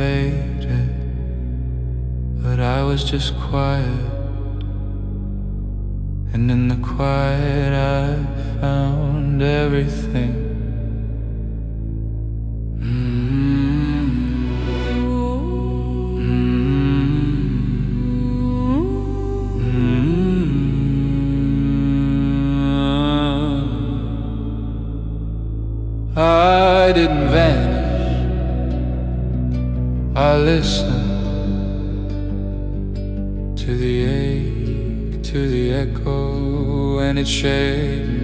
faded, but I was just quiet. And in the quiet I found everything. I didn't vanish, I listened to the ache, to the echo, and it shaped